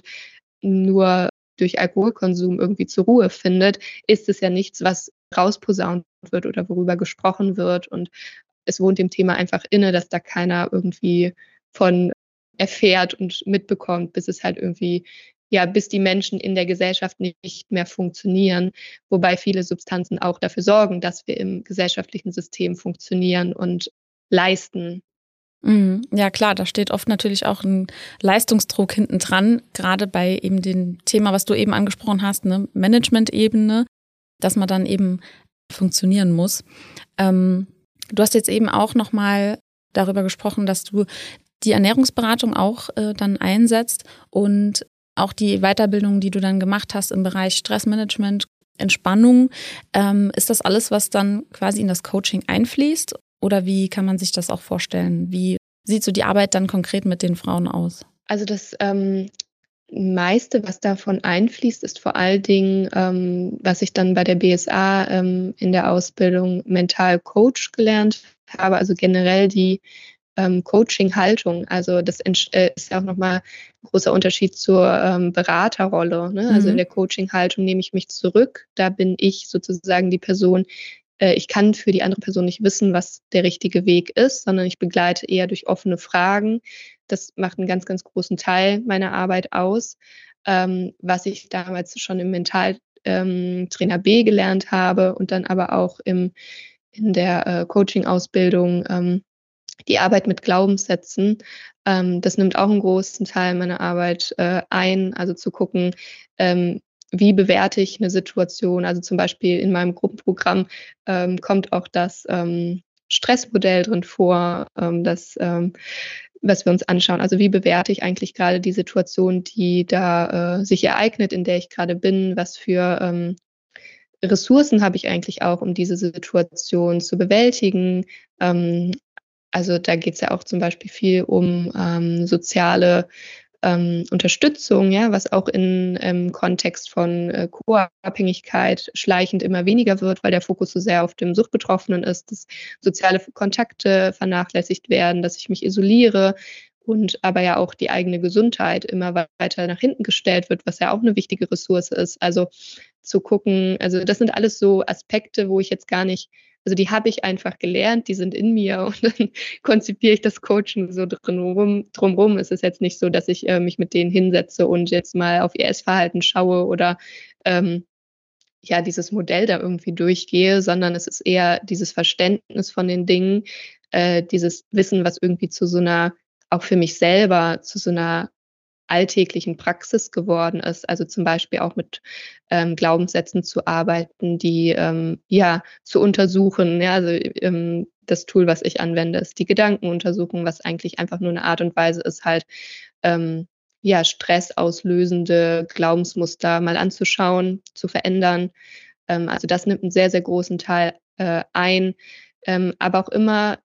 nur durch Alkoholkonsum irgendwie zur Ruhe findet, ist es ja nichts, was rausposaunt wird oder worüber gesprochen wird. Und es wohnt dem Thema einfach inne, dass da keiner irgendwie von erfährt und mitbekommt, bis es halt irgendwie, ja, bis die Menschen in der Gesellschaft nicht mehr funktionieren, wobei viele Substanzen auch dafür sorgen, dass wir im gesellschaftlichen System funktionieren und leisten. Mhm. Ja klar, da steht oft natürlich auch ein Leistungsdruck hinten dran, gerade bei eben dem Thema, was du eben angesprochen hast, ne, Management-Ebene, dass man dann eben funktionieren muss. Ähm, du hast jetzt eben auch nochmal darüber gesprochen, dass du die Ernährungsberatung auch äh, dann einsetzt und auch die Weiterbildung, die du dann gemacht hast im Bereich Stressmanagement, Entspannung. Ähm, ist das alles, was dann quasi in das Coaching einfließt? Oder wie kann man sich das auch vorstellen? Wie sieht so die Arbeit dann konkret mit den Frauen aus? Also das ähm, meiste, was davon einfließt, ist vor allen Dingen, ähm, was ich dann bei der B S A ähm, in der Ausbildung Mental Coach gelernt habe, also generell die ähm, Coaching-Haltung. Also das äh, ist ja auch nochmal ein großer Unterschied zur ähm, Beraterrolle. Ne? Also in Mhm. der Coaching-Haltung nehme ich mich zurück. Da bin ich sozusagen die Person, äh, ich kann für die andere Person nicht wissen, was der richtige Weg ist, sondern ich begleite eher durch offene Fragen. Das macht einen ganz, ganz großen Teil meiner Arbeit aus. Ähm, was ich damals schon im Mentaltrainer ähm, B gelernt habe und dann aber auch im, in der äh, Coaching-Ausbildung, ähm, die Arbeit mit Glaubenssätzen. Ähm, das nimmt auch einen großen Teil meiner Arbeit äh, ein, also zu gucken, ähm, wie bewerte ich eine Situation. Also zum Beispiel in meinem Gruppenprogramm ähm, kommt auch das ähm, Stressmodell drin vor, ähm, das, ähm, was wir uns anschauen. Also wie bewerte ich eigentlich gerade die Situation, die da äh, sich ereignet, in der ich gerade bin, was für ähm, Ressourcen habe ich eigentlich auch, um diese Situation zu bewältigen. Ähm, also da geht es ja auch zum Beispiel viel um ähm, soziale ähm, Unterstützung, ja, was auch in, im Kontext von äh, Co-Abhängigkeit schleichend immer weniger wird, weil der Fokus so sehr auf dem Suchtbetroffenen ist, dass soziale Kontakte vernachlässigt werden, dass ich mich isoliere und aber ja auch die eigene Gesundheit immer weiter nach hinten gestellt wird, was ja auch eine wichtige Ressource ist. Also zu gucken, also das sind alles so Aspekte, wo ich jetzt gar nicht, also die habe ich einfach gelernt, die sind in mir und dann konzipiere ich das Coaching so drumherum. drumherum. Es ist jetzt nicht so, dass ich äh, mich mit denen hinsetze und jetzt mal auf ihr Essverhalten schaue oder ähm, ja, dieses Modell da irgendwie durchgehe, sondern es ist eher dieses Verständnis von den Dingen, äh, dieses Wissen, was irgendwie zu so einer, auch für mich selber, zu so einer alltäglichen Praxis geworden ist. Also zum Beispiel auch mit ähm, Glaubenssätzen zu arbeiten, die ähm, ja zu untersuchen. Ja, also ähm, das Tool, was ich anwende, ist die Gedankenuntersuchung, was eigentlich einfach nur eine Art und Weise ist, halt ähm, ja stressauslösende Glaubensmuster mal anzuschauen, zu verändern. Ähm, also das nimmt einen sehr, sehr großen Teil äh, ein, ähm, aber auch immer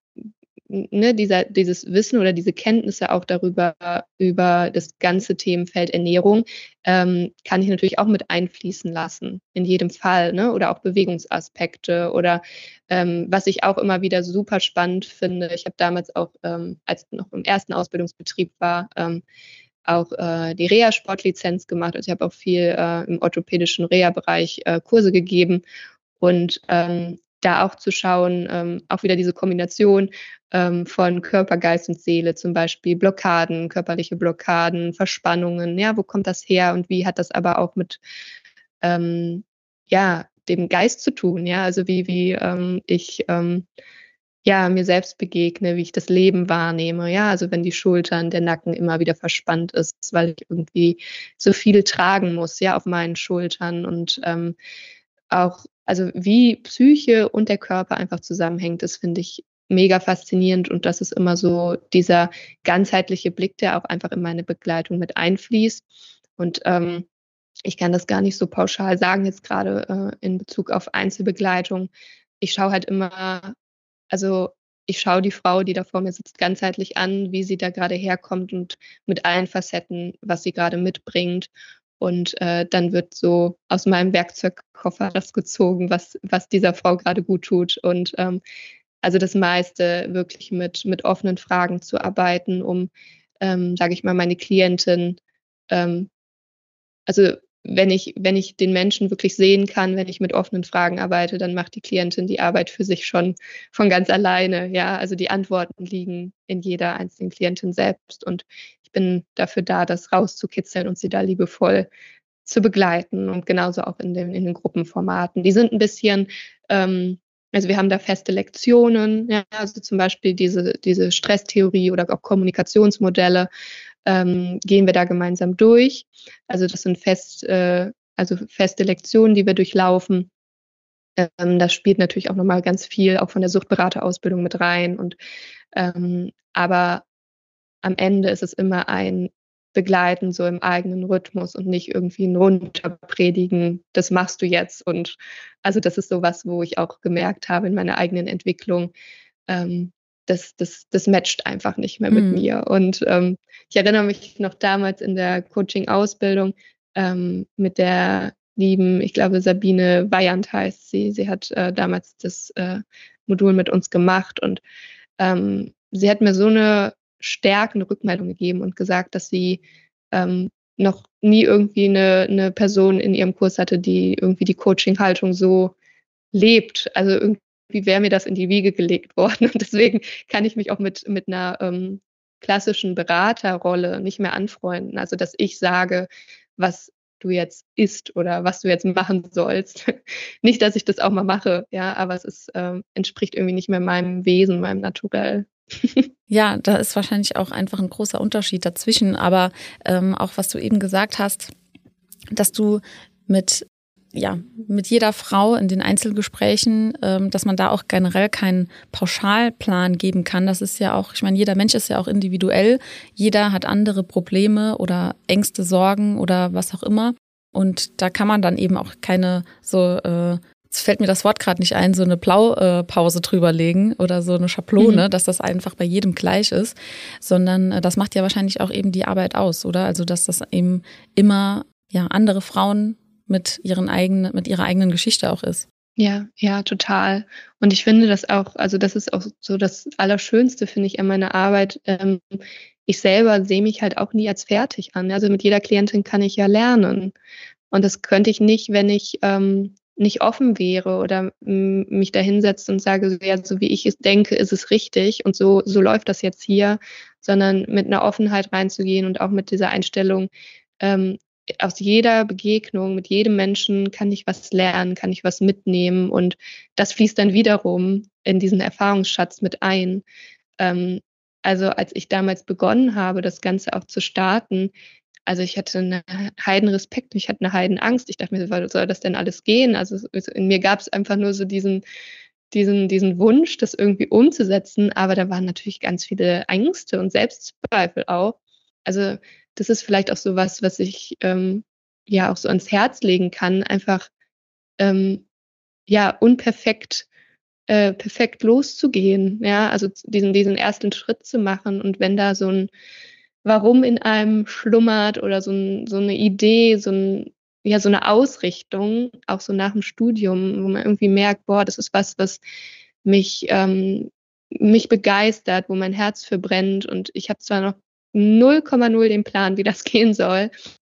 ne, dieser, dieses Wissen oder diese Kenntnisse auch darüber, über das ganze Themenfeld Ernährung, ähm, kann ich natürlich auch mit einfließen lassen, in jedem Fall, ne? Oder auch Bewegungsaspekte oder ähm, was ich auch immer wieder super spannend finde. Ich habe damals auch, ähm, als ich noch im ersten Ausbildungsbetrieb war, ähm, auch äh, die Reha-Sportlizenz gemacht. Also ich habe auch viel äh, im orthopädischen Reha-Bereich äh, Kurse gegeben und ähm, da auch zu schauen, ähm, auch wieder diese Kombination ähm, von Körper, Geist und Seele, zum Beispiel Blockaden, körperliche Blockaden, Verspannungen, ja, wo kommt das her und wie hat das aber auch mit ähm, ja, dem Geist zu tun, ja, also wie, wie ähm, ich ähm, ja, mir selbst begegne, wie ich das Leben wahrnehme, ja, also wenn die Schultern, der Nacken immer wieder verspannt ist, weil ich irgendwie so viel tragen muss, ja, auf meinen Schultern und ähm, auch, also wie Psyche und der Körper einfach zusammenhängt, das finde ich mega faszinierend und das ist immer so dieser ganzheitliche Blick, der auch einfach in meine Begleitung mit einfließt. Und ähm, ich kann das gar nicht so pauschal sagen, jetzt gerade äh, in Bezug auf Einzelbegleitung. Ich schaue halt immer, also ich schaue die Frau, die da vor mir sitzt, ganzheitlich an, wie sie da gerade herkommt und mit allen Facetten, was sie gerade mitbringt. Und äh, dann wird so aus meinem Werkzeugkoffer das gezogen, was, was dieser Frau gerade gut tut. Und ähm, also das meiste wirklich mit, mit offenen Fragen zu arbeiten, um, ähm, sage ich mal, meine Klientin, ähm, also wenn ich, wenn ich den Menschen wirklich sehen kann, wenn ich mit offenen Fragen arbeite, dann macht die Klientin die Arbeit für sich schon von ganz alleine. Ja, also die Antworten liegen in jeder einzelnen Klientin selbst. Und ich bin dafür da, das rauszukitzeln und sie da liebevoll zu begleiten, und genauso auch in den, in den Gruppenformaten. Die sind ein bisschen, ähm, also wir haben da feste Lektionen, ja, also zum Beispiel diese, diese Stresstheorie oder auch Kommunikationsmodelle, ähm, gehen wir da gemeinsam durch. Also das sind fest, äh, also feste Lektionen, die wir durchlaufen. Ähm, das spielt natürlich auch nochmal ganz viel auch von der Suchtberaterausbildung mit rein. Und ähm, aber am Ende ist es immer ein Begleiten so im eigenen Rhythmus und nicht irgendwie ein Runterpredigen, das machst du jetzt. Und also das ist so was, wo ich auch gemerkt habe in meiner eigenen Entwicklung, ähm, das, das, das matcht einfach nicht mehr mit Mhm. mir. Und ähm, ich erinnere mich noch damals in der Coaching-Ausbildung ähm, mit der lieben, ich glaube Sabine Weyand heißt sie. Sie hat äh, damals das äh, Modul mit uns gemacht, und ähm, sie hat mir so eine stärkende Rückmeldung gegeben und gesagt, dass sie ähm, noch nie irgendwie eine, eine Person in ihrem Kurs hatte, die irgendwie die Coaching-Haltung so lebt. Also irgendwie wäre mir das in die Wiege gelegt worden. Und deswegen kann ich mich auch mit, mit einer ähm, klassischen Beraterrolle nicht mehr anfreunden. Also dass ich sage, was du jetzt isst oder was du jetzt machen sollst. Nicht, dass ich das auch mal mache, ja, aber es ist, ähm, entspricht irgendwie nicht mehr meinem Wesen, meinem Naturell. Ja, da ist wahrscheinlich auch einfach ein großer Unterschied dazwischen. Aber ähm, auch was du eben gesagt hast, dass du mit ja mit jeder Frau in den Einzelgesprächen, ähm, dass man da auch generell keinen Pauschalplan geben kann. Das ist ja auch, ich meine, jeder Mensch ist ja auch individuell. Jeder hat andere Probleme oder Ängste, Sorgen oder was auch immer. Und da kann man dann eben auch keine so äh, jetzt fällt mir das Wort gerade nicht ein, so eine Blaupause drüber legen oder so eine Schablone, Mhm. dass das einfach bei jedem gleich ist, sondern das macht ja wahrscheinlich auch eben die Arbeit aus, oder? Also dass das eben immer ja andere Frauen mit ihren eigenen, mit ihrer eigenen Geschichte auch ist. Ja, ja, total. Und ich finde das auch, also das ist auch so das Allerschönste, finde ich, an meiner Arbeit. Ähm, ich selber sehe mich halt auch nie als fertig an. Also mit jeder Klientin kann ich ja lernen. Und das könnte ich nicht, wenn ich ähm, nicht offen wäre oder m, mich da hinsetze und sage, so, ja, so wie ich es denke, ist es richtig und so, so läuft das jetzt hier, sondern mit einer Offenheit reinzugehen und auch mit dieser Einstellung, ähm, aus jeder Begegnung mit jedem Menschen kann ich was lernen, kann ich was mitnehmen, und das fließt dann wiederum in diesen Erfahrungsschatz mit ein. Ähm, also als ich damals begonnen habe, das Ganze auch zu starten, also ich hatte einen Heidenrespekt, ich hatte eine Heidenangst. Ich dachte mir, was soll das denn alles gehen? Also in mir gab es einfach nur so diesen, diesen, diesen Wunsch, das irgendwie umzusetzen, aber da waren natürlich ganz viele Ängste und Selbstzweifel auch. Also das ist vielleicht auch so was, was ich ähm, ja auch so ans Herz legen kann, einfach ähm, ja unperfekt äh, perfekt loszugehen, ja, also diesen, diesen ersten Schritt zu machen, und wenn da so ein Warum in einem schlummert oder so, ein, so eine Idee, so, ein, ja, so eine Ausrichtung, auch so nach dem Studium, wo man irgendwie merkt, boah, das ist was, was mich, ähm, mich begeistert, wo mein Herz für brennt, und ich habe zwar noch null Komma null den Plan, wie das gehen soll,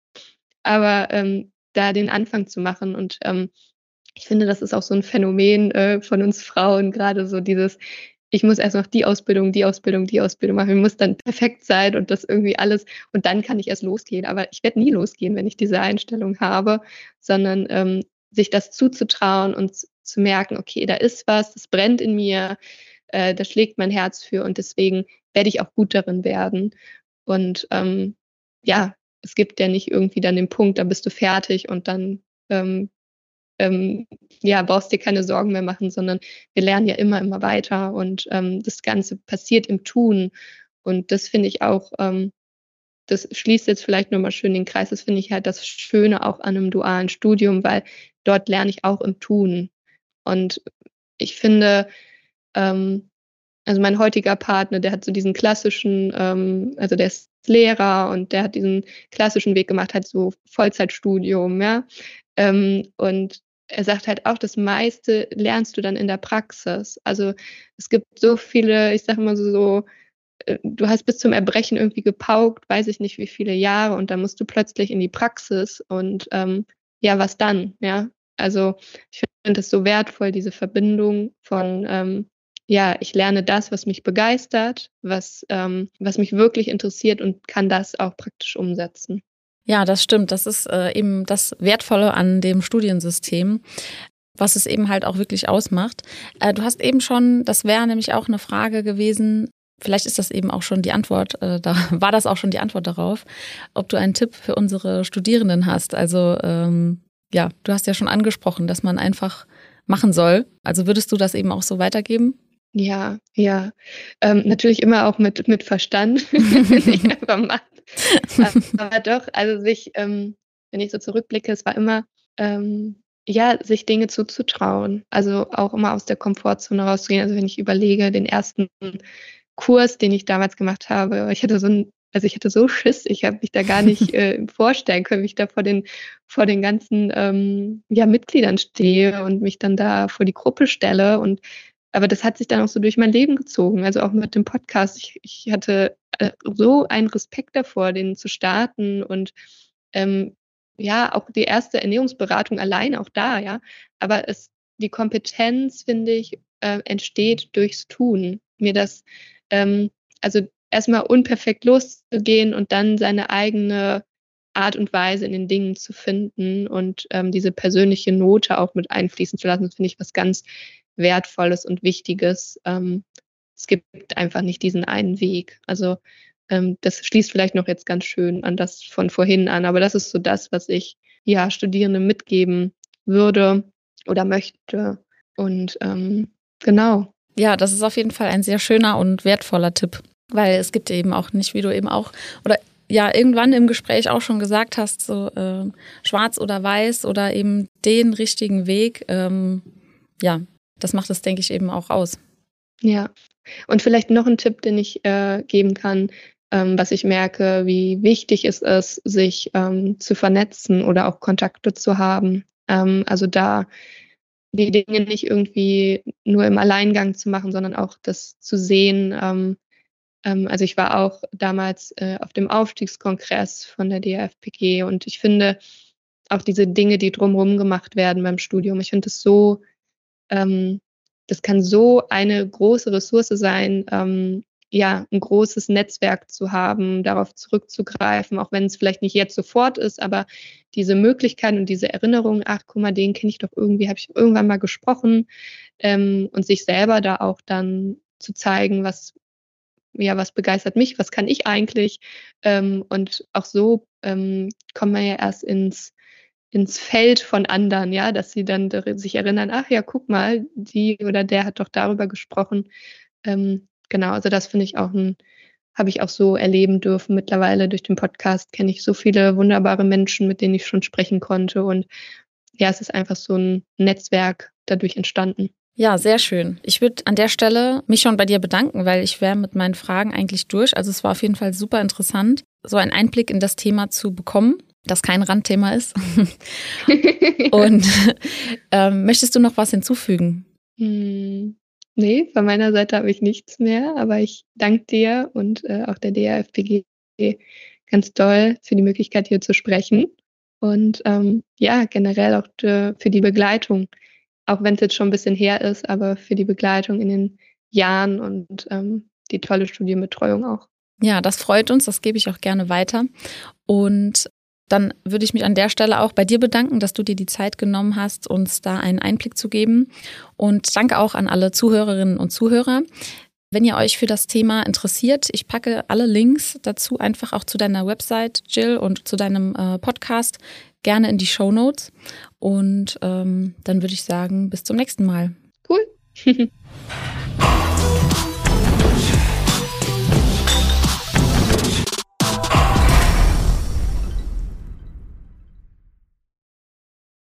aber ähm, da den Anfang zu machen, und ähm, ich finde, das ist auch so ein Phänomen äh, von uns Frauen, gerade so dieses, ich muss erst noch die Ausbildung, die Ausbildung, die Ausbildung machen. Ich muss dann perfekt sein und das irgendwie alles, und dann kann ich erst losgehen. Aber ich werde nie losgehen, wenn ich diese Einstellung habe, sondern ähm, sich das zuzutrauen und zu merken, okay, da ist was, das brennt in mir, äh, da schlägt mein Herz für, und deswegen werde ich auch gut darin werden. Und ähm, ja, es gibt ja nicht irgendwie dann den Punkt, da bist du fertig und dann ähm, ähm, ja, brauchst dir keine Sorgen mehr machen, sondern wir lernen ja immer, immer weiter, und ähm, das Ganze passiert im Tun. Und das finde ich auch, ähm, das schließt jetzt vielleicht nochmal schön den Kreis, das finde ich halt das Schöne auch an einem dualen Studium, weil dort lerne ich auch im Tun. Und ich finde, ähm, also mein heutiger Partner, der hat so diesen klassischen, ähm, also der ist Lehrer und der hat diesen klassischen Weg gemacht, halt so Vollzeitstudium, ja. Ähm, und er sagt halt auch, das meiste lernst du dann in der Praxis. Also es gibt so viele, ich sage immer so, so äh, du hast bis zum Erbrechen irgendwie gepaukt, weiß ich nicht wie viele Jahre und dann musst du plötzlich in die Praxis und ähm, ja, was dann, ja? Also ich finde es so wertvoll, diese Verbindung von, ähm, ja, ich lerne das, was mich begeistert, was, ähm, was mich wirklich interessiert und kann das auch praktisch umsetzen. Ja, das stimmt. Das ist äh, eben das Wertvolle an dem Studiensystem, was es eben halt auch wirklich ausmacht. Äh, du hast eben schon, das wäre nämlich auch eine Frage gewesen, vielleicht ist das eben auch schon die Antwort, äh, da war das auch schon die Antwort darauf, ob du einen Tipp für unsere Studierenden hast. Also ähm, ja, du hast ja schon angesprochen, dass man einfach machen soll. Also würdest du das eben auch so weitergeben? Ja, ja. Ähm, natürlich immer auch mit, mit Verstand. Nicht einfach machen. Aber doch, also sich, ähm, wenn ich so zurückblicke, es war immer, ähm, ja, sich Dinge zuzutrauen. Also auch immer aus der Komfortzone rauszugehen. Also wenn ich überlege, den ersten Kurs, den ich damals gemacht habe, ich hatte so ein, also ich hatte so Schiss, ich habe mich da gar nicht äh, vorstellen können, wie ich da vor den, vor den ganzen ähm, ja, Mitgliedern stehe und mich dann da vor die Gruppe stelle. Und aber das hat sich dann auch so durch mein Leben gezogen. Also auch mit dem Podcast. Ich, ich hatte äh, so einen Respekt davor, den zu starten und ähm, ja, auch die erste Ernährungsberatung allein auch da, ja. Aber es, die Kompetenz, finde ich, äh, entsteht durchs Tun. Mir das, ähm, also erstmal unperfekt loszugehen und dann seine eigene Art und Weise in den Dingen zu finden und ähm, diese persönliche Note auch mit einfließen zu lassen, das finde ich was ganz Wertvolles und Wichtiges. Ähm, es gibt einfach nicht diesen einen Weg. Also ähm, das schließt vielleicht noch jetzt ganz schön an das von vorhin an, aber das ist so das, was ich ja Studierenden mitgeben würde oder möchte. Und ähm, genau. Ja, das ist auf jeden Fall ein sehr schöner und wertvoller Tipp, weil es gibt eben auch nicht, wie du eben auch, oder ja, irgendwann im Gespräch auch schon gesagt hast, so äh, schwarz oder weiß oder eben den richtigen Weg, ähm, ja, das macht es, denke ich, eben auch aus. Ja, und vielleicht noch ein Tipp, den ich äh, geben kann, ähm, was ich merke, wie wichtig es ist, sich ähm, zu vernetzen oder auch Kontakte zu haben. Ähm, also da die Dinge nicht irgendwie nur im Alleingang zu machen, sondern auch das zu sehen. Ähm, ähm, also ich war auch damals äh, auf dem Aufstiegskongress von der D A F P G und ich finde auch diese Dinge, die drumherum gemacht werden beim Studium, ich finde das so ähm, das kann so eine große Ressource sein, ähm, ja, ein großes Netzwerk zu haben, darauf zurückzugreifen, auch wenn es vielleicht nicht jetzt sofort ist, aber diese Möglichkeiten und diese Erinnerungen, ach, guck mal, den kenne ich doch irgendwie, habe ich irgendwann mal gesprochen, ähm, und sich selber da auch dann zu zeigen, was, ja, was begeistert mich, was kann ich eigentlich, ähm, und auch so ähm, kommt man ja erst ins ins Feld von anderen, ja, dass sie dann dar sich erinnern: „Ach ja, guck mal, die oder der hat doch darüber gesprochen.“ Ähm, genau, also das finde ich auch 'n habe ich auch so erleben dürfen. Mittlerweile durch den Podcast kenne ich so viele wunderbare Menschen, mit denen ich schon sprechen konnte und ja, es ist einfach so 'n Netzwerk dadurch entstanden. Ja, sehr schön. Ich würde an der Stelle mich schon bei dir bedanken, weil ich wäre mit meinen Fragen eigentlich durch. Also es war auf jeden Fall super interessant, so einen Einblick in das Thema zu bekommen, das kein Randthema ist. Und ähm, möchtest du noch was hinzufügen? Hm, ne, von meiner Seite habe ich nichts mehr, aber ich danke dir und, äh, auch der D A F P G ganz doll für die Möglichkeit, hier zu sprechen und, ähm, ja, generell auch d für die Begleitung, auch wenn's jetzt schon 'n bisschen her ist, aber für die Begleitung in den Jahren und, ähm, die tolle Studienbetreuung auch. Ja, das freut uns, das gebe ich auch gerne weiter. Und dann würde ich mich an der Stelle auch bei dir bedanken, dass du dir die Zeit genommen hast, uns da einen Einblick zu geben. Und danke auch an alle Zuhörerinnen und Zuhörer. Wenn ihr euch für das Thema interessiert, ich packe alle Links dazu einfach auch zu deiner Website, Jill, und zu deinem äh, Podcast gerne in die Shownotes. Und ähm, dann würde ich sagen, bis zum nächsten Mal. Cool.